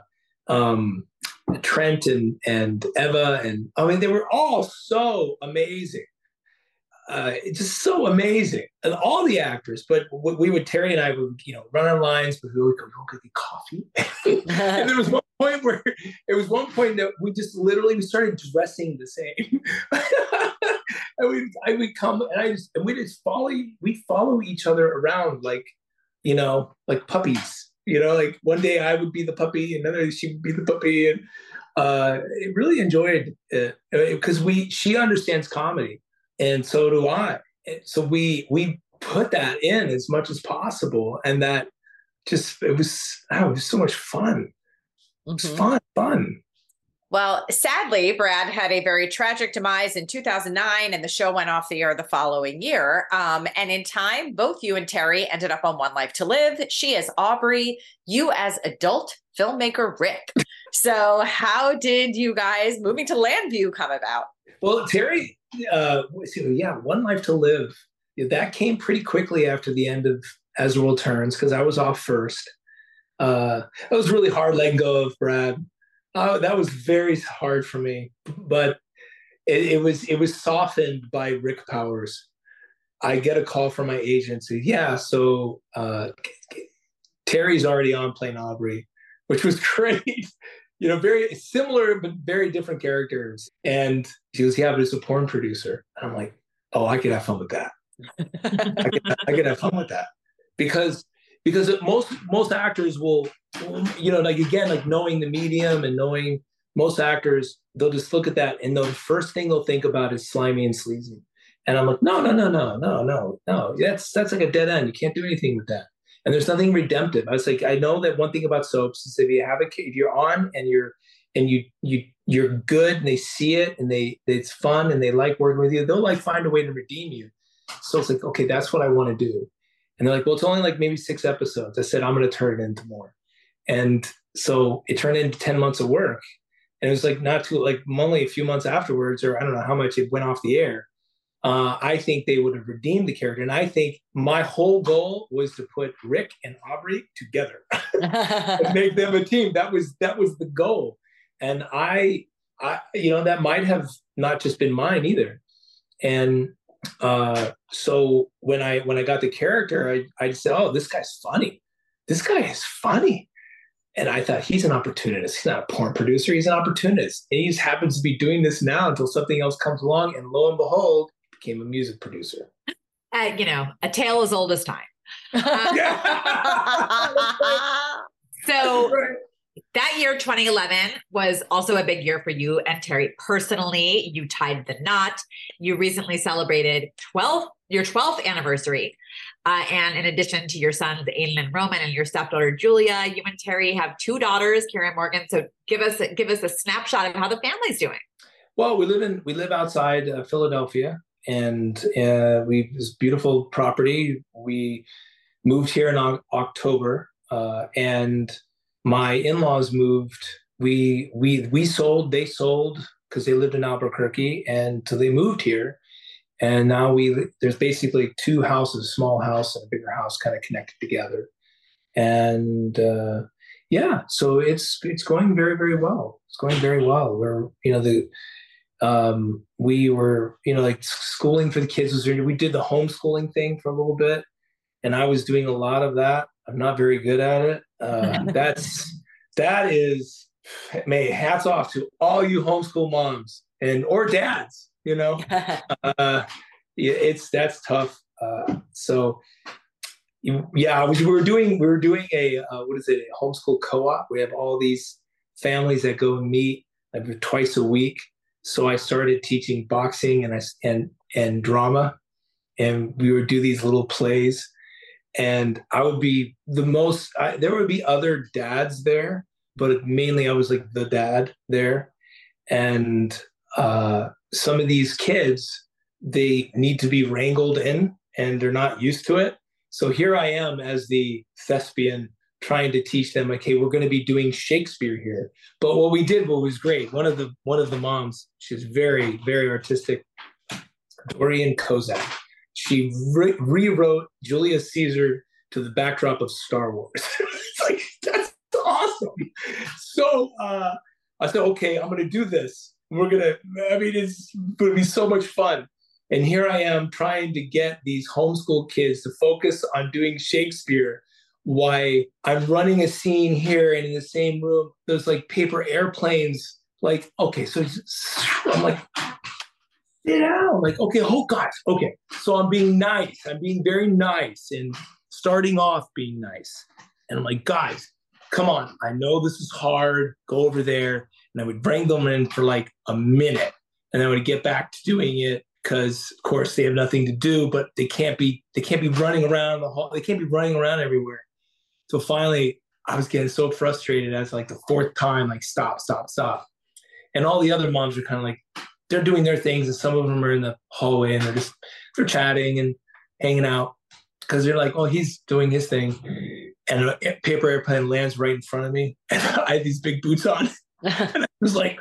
Trent and Eva, and I mean, they were all so amazing. Just so amazing. And all the actors, but Terry and I would, run on lines, but we would go get coffee. And there was one point that we just literally started dressing the same. And we'd come and we'd follow each other around like puppies, like one day I would be the puppy, and another day she would be the puppy. And it really enjoyed it because she understands comedy. And so do I. So we put that in as much as possible. And that it was so much fun. It was fun. Well, sadly, Brad had a very tragic demise in 2009, and the show went off the air the following year. And in time, both you and Terry ended up on One Life to Live. She as Aubrey, you as adult filmmaker Rick. So how did you guys moving to Llanview come about? Well, Terry, One Life to Live, that came pretty quickly after the end of As the World Turns, because I was off first. It was really hard letting go of Brad. That was very hard for me, but it was softened by Rick Powers. I get a call from my agent saying, so Terry's already on playing Aubrey, which was great. Very similar, but very different characters. And she goes, but it's a porn producer. And I'm like, oh, I could have fun with that. I could have fun with that. Because most actors will, knowing the medium and knowing most actors, they'll just look at that and the first thing they'll think about is slimy and sleazy. And I'm like, no. That's like a dead end. You can't do anything with that. And there's nothing redemptive. I was like, I know that one thing about soaps is if you're on and you're good and they see it and it's fun and they like working with you, they'll find a way to redeem you. So it's like, okay, that's what I want to do. And they're like, well, it's only maybe 6 episodes. I said, I'm going to turn it into more. And so it turned into 10 months of work. And it was only a few months afterwards, or I don't know how much it went off the air. I think they would have redeemed the character. And I think my whole goal was to put Rick and Aubrey together and make them a team. That was the goal. And I that might have not just been mine either. And so when I got the character, I said, oh, this guy's funny. This guy is funny. And I thought, he's an opportunist. He's not a porn producer. He's an opportunist. And he just happens to be doing this now until something else comes along. And lo and behold, he became a music producer. A tale as old as time. So that year, 2011, was also a big year for you and Terry personally. You tied the knot. You recently celebrated your 12th anniversary. And in addition to your sons, Aiden and Roman, and your stepdaughter, Julia, you and Terry have 2 daughters, Karen and Morgan. So give us a snapshot of how the family's doing. Well, we live outside Philadelphia, and we have this beautiful property. We moved here in October, and my in-laws moved. We sold. They sold because they lived in Albuquerque, and so they moved here. And now there's basically 2 houses, small house and a bigger house, kind of connected together. And so it's going very, very well. It's going very well. We were like schooling for the kids we did the homeschooling thing for a little bit, and I was doing a lot of that. I'm not very good at it. That is, man, hats off to all you homeschool moms or dads. That's tough. We were doing a a homeschool co-op. We have all these families that go and meet like twice a week. So I started teaching boxing and drama, and we would do these little plays. And I would be there would be other dads there, but mainly I was like the dad there. And some of these kids, they need to be wrangled in, and they're not used to it. So here I am as the thespian trying to teach them, okay, we're going to be doing Shakespeare here. But what was great. One of the moms, she's very, very artistic, Dorian Kozak. She rewrote Julius Caesar to the backdrop of Star Wars. It's like, that's awesome. So I said, okay, I'm going to do this. It's going to be so much fun. And here I am trying to get these homeschool kids to focus on doing Shakespeare. Why I'm running a scene here, and in the same room, there's like paper airplanes. Like, okay, so I'm like, sit down. Like, okay, oh gosh, okay. So I'm being nice. I'm being very nice and starting off being nice. And I'm like, guys, come on. I know this is hard. Go over there. And I would bring them in for like a minute, and I would get back to doing it because, of course, they have nothing to do. But they can't be running around the hall. They can't be running around everywhere. So finally, I was getting so frustrated. As like the 4th time, like stop. And all the other moms are kind of like, they're doing their things, and some of them are in the hallway and they're chatting and hanging out because they're like, oh, he's doing his thing. And a paper airplane lands right in front of me, and I had these big boots on. And I was like,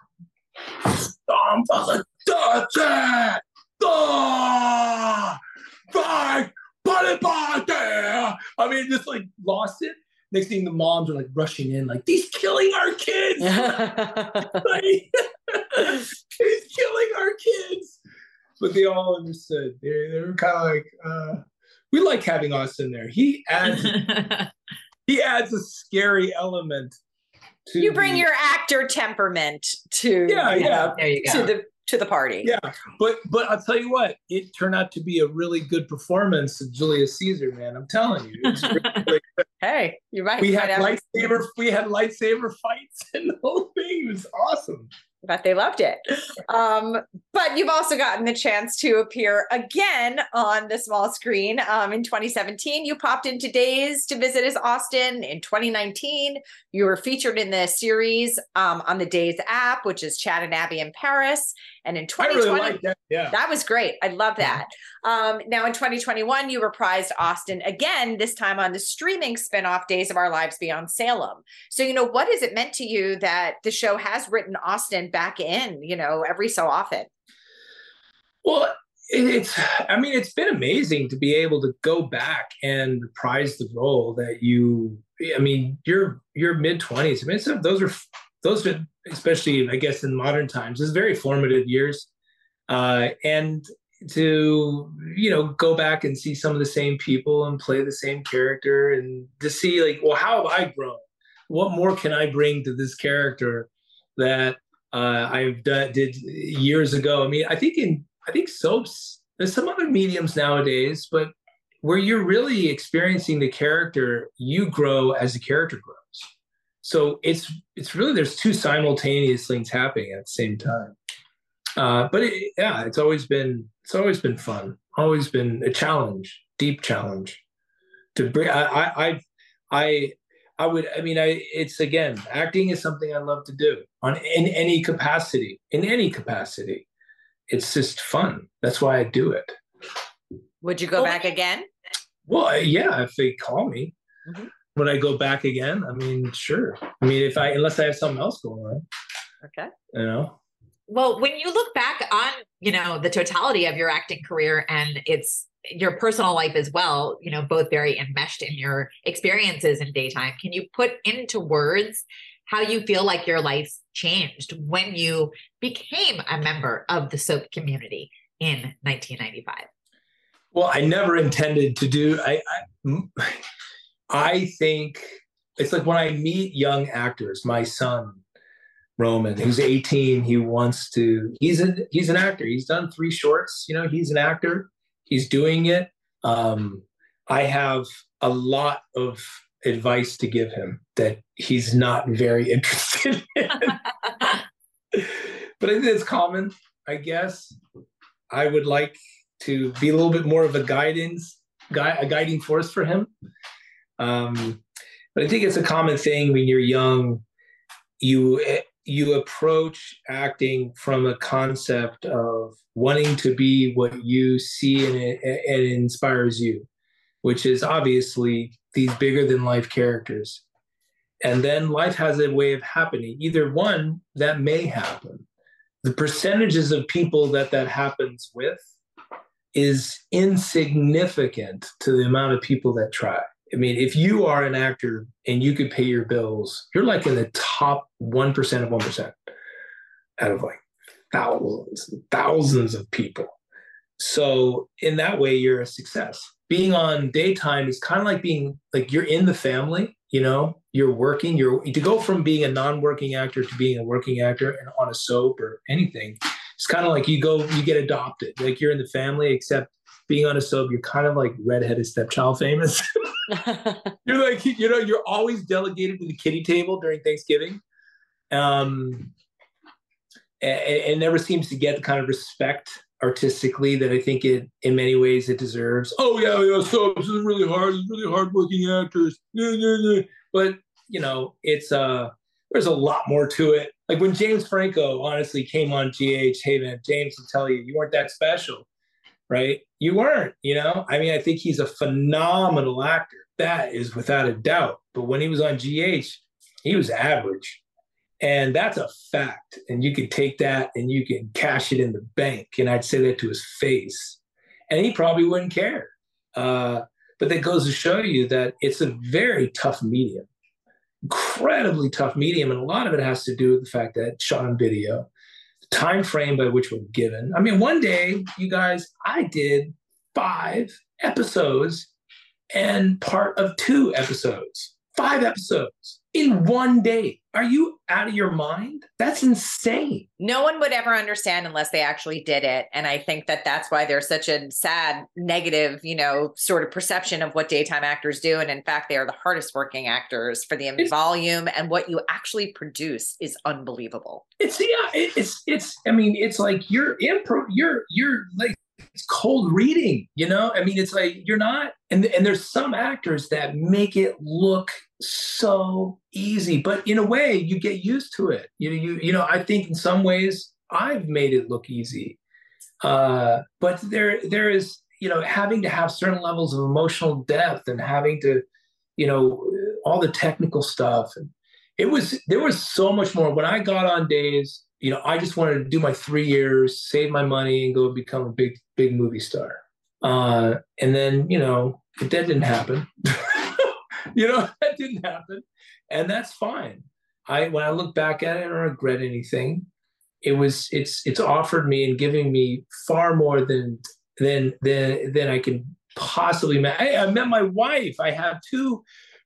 put it back there. I mean, just like lost it. Next thing, the moms are like rushing in, like, he's killing our kids. Like, he's killing our kids. But they all understood. They were kind of like, we like having Austin there. He adds a scary element. You bring your actor temperament to there you go. to the party. Yeah, but I'll tell you what, it turned out to be a really good performance of Julius Caesar, man. I'm telling you. It's really Hey, you're right. We had lightsaber fights and the whole thing. It was awesome. But they loved it. But you've also gotten the chance to appear again on the small screen. In 2017, you popped into Days to visit as Austin. In 2019, you were featured in the series on the Days app, which is Chad and Abby in Paris. And in 2020, I really liked that. Yeah, that was great. I love that. Now in 2021, you reprised Austin again, this time on the streaming spinoff Days of Our Lives Beyond Salem. So, what has it meant to you that the show has written Austin back in, every so often? Well, it's been amazing to be able to go back and reprise the role that your mid-20s. I mean, those are, especially, I guess, in modern times, is very formative years. And to, go back and see some of the same people and play the same character and to see like, well, how have I grown? what more can I bring to this character that did years ago? I mean, I think soaps, there's some other mediums nowadays, but where you're really experiencing the character, you grow as the character grows. So it's really, there's two simultaneous things happening at the same time. But it's always been fun. Always been a challenge, deep challenge to bring. It's again, acting is something I love to do in any capacity. It's just fun. That's why I do it. Would you go back again? Well, yeah, if they call me. Mm-hmm. Would I go back again? I mean, sure. I mean, unless I have something else going on. Okay. You know? Well, when you look back on, the totality of your acting career and it's your personal life as well, both very enmeshed in your experiences in daytime, can you put into words how you feel like your life changed when you became a member of the soap community in 1995? Well, I never intended to do. I think it's like when I meet young actors, my son, Roman, who's 18, he's an actor. He's done 3 shorts, he's an actor. He's doing it. I have a lot of advice to give him that he's not very interested in. But I think it's common, I guess. I would like to be a little bit more of a guiding force for him. But I think it's a common thing when you're young, you approach acting from a concept of wanting to be what you see and it inspires you, which is obviously these bigger than life characters. And then life has a way of happening. Either one, that may happen. The percentages of people that happens with is insignificant to the amount of people that try. I mean, if you are an actor and you could pay your bills, you're like in the top 1% of 1% out of like thousands and thousands of people. So in that way, you're a success. Being on daytime is kind of like being like you're in the family, you're working, to go from being a non-working actor to being a working actor and on a soap or anything. It's kind of like you get adopted, like you're in the family, except being on a soap, you're kind of like redheaded stepchild famous. You're like, you're always delegated to the kiddie table during Thanksgiving. It never seems to get the kind of respect artistically that I think in many ways it deserves. Oh yeah, soaps is really hard. It's really hardworking actors. But it's there's a lot more to it. Like when James Franco honestly came on GH, hey man, James will tell you weren't that special, right? You weren't, I mean, I think he's a phenomenal actor. That is without a doubt. But when he was on GH, he was average. And that's a fact. And you can take that and you can cash it in the bank. And I'd say that to his face. And he probably wouldn't care. But that goes to show you that it's a very tough medium, incredibly tough medium. And a lot of it has to do with the fact that it's shot on video, the time frame by which we're given. I mean, one day, you guys, I did 5 episodes and part of 2 episodes, 5 episodes in one day. Are you out of your mind? That's insane. No one would ever understand unless they actually did it. And I think that's why there's such a sad, negative, sort of perception of what daytime actors do. And in fact, they are the hardest working actors for the volume, and what you actually produce is unbelievable. It's like you're like, it's cold reading, I mean, it's like you're not, and there's some actors that make it look so easy, but in a way you get used to it. I think in some ways I've made it look easy. But there is, having to have certain levels of emotional depth and having to, all the technical stuff. And there was so much more. When I got on days, I just wanted to do my 3 years, save my money, and go become a big movie star. And then, that didn't happen. That didn't happen. And that's fine. When I look back at it, I don't regret anything. It's offered me and giving me far more than I can possibly imagine. I met my wife. I have two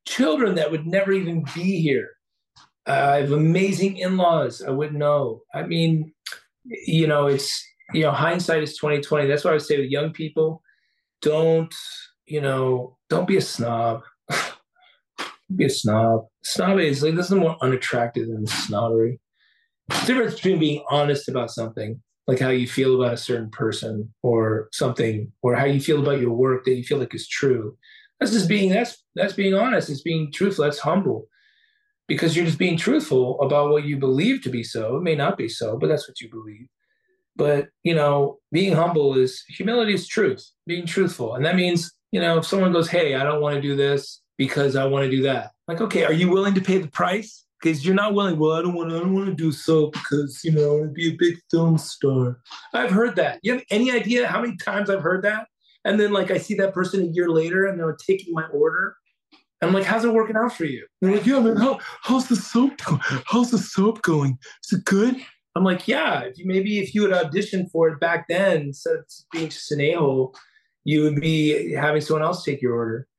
children that would never even be here. I have amazing in-laws I wouldn't know. I mean, it's, hindsight is 20/20. That's why I would say with young people, don't be a snob. Be a snob. Snob is like, this is more unattractive than snobbery. There's a difference between being honest about something, like how you feel about a certain person or something, or how you feel about your work that you feel like is true. That's being honest. It's being truthful. That's humble, because you're just being truthful about what you believe to be so. It may not be so, but that's what you believe. But, being humble humility is truth, being truthful. And that means, if someone goes, hey, I don't want to do this because I want to do that. Like, okay, are you willing to pay the price? Because you're not willing. Well, I don't want to do so because, I want to be a big film star. I've heard that. You have any idea how many times I've heard that? And then I see that person a year later and they're taking my order. And I'm like, how's it working out for you? And they're like, yeah, man, how's the soap going? How's the soap going? Is it good? I'm like, yeah, if you had auditioned for it back then, instead of being just an a-hole, you would be having someone else take your order,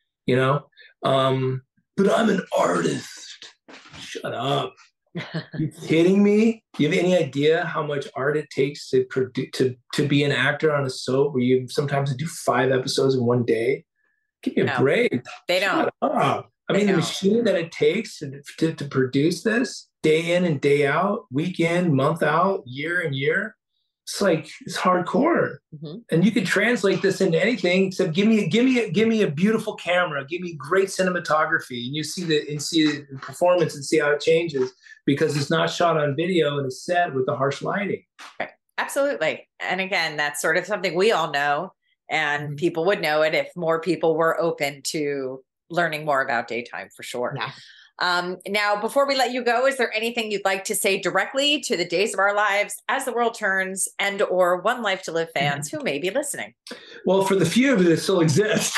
But I'm an artist. Shut up. You kidding me? Do you have any idea how much art it takes to be an actor on a soap where you sometimes do 5 episodes in one day? Give me a break. They don't. Shut up. The machine that it takes to produce this day in and day out, week in, month out, year and year, it's hardcore. Mm-hmm. And you could translate this into anything except give me a beautiful camera, give me great cinematography, and you see the performance and see how it changes, because it's not shot on video and it's set with the harsh lighting. Right. Absolutely. And again, that's sort of something we all know, and people would know it if more people were open to learning more about daytime, for sure. Yeah. Now, before we let you go, is there anything you'd like to say directly to the Days of Our Lives, As the World Turns, and or One Life to Live fans who may be listening? Well, for the few of you that still exist,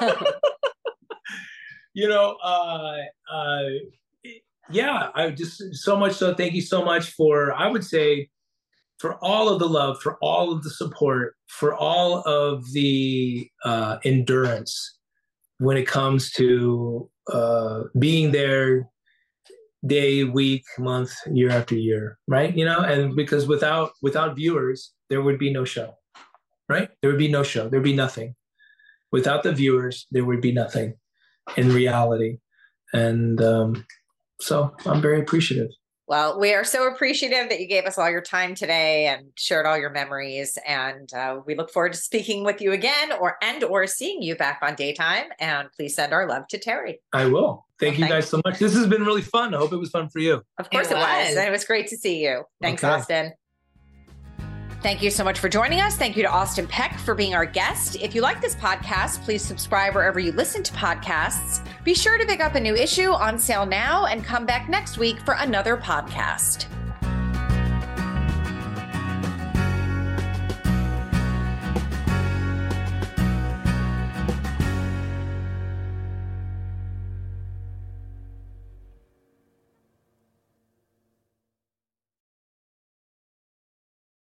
I just so much so. Thank you so much for all of the love, for all of the support, for all of the endurance when it comes to being there day, week, month, year after year, right? And because without viewers, there would be no show, right? There would be no show. There'd be nothing. Without the viewers, there would be nothing in reality. And so I'm very appreciative. Well, we are so appreciative that you gave us all your time today and shared all your memories. And we look forward to speaking with you again or seeing you back on Daytime. And please send our love to Terry. I will. Thank you guys so much. This has been really fun. I hope it was fun for you. Of course it was. And it was great to see you. Thanks, okay. Austin. Thank you so much for joining us. Thank you to Austin Peck for being our guest. If you like this podcast, please subscribe wherever you listen to podcasts. Be sure to pick up a new issue on sale now and come back next week for another podcast.